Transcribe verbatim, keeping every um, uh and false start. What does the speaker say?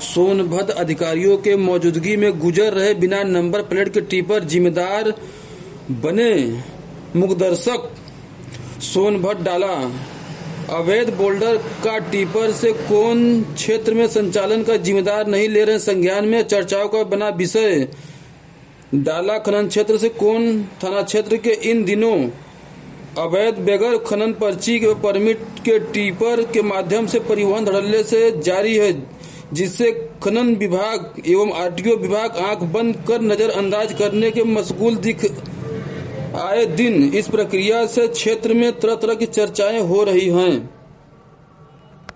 सोनभद्र अधिकारियों के मौजूदगी में गुजर रहे बिना नंबर प्लेट के टिपर जिम्मेदार बने। मुखदर्शक सोनभद्र डाला। अवैध बोल्डर का टिपर से कौन क्षेत्र में संचालन का जिम्मेदार नहीं ले रहे संज्ञान में चर्चाओं का बना विषय। डाला खनन क्षेत्र से कौन थाना क्षेत्र के इन दिनों अवैध बगैर खनन पर्ची के परमिट के टिपर के माध्यम से परिवहन धड़ल्ले से जारी है, जिससे खनन विभाग एवं आरटीओ विभाग आंख बंद कर नजरअंदाज करने के मशगूल दिख आए दिन। इस प्रक्रिया से क्षेत्र में तरह तरह की चर्चाएं हो रही हैं।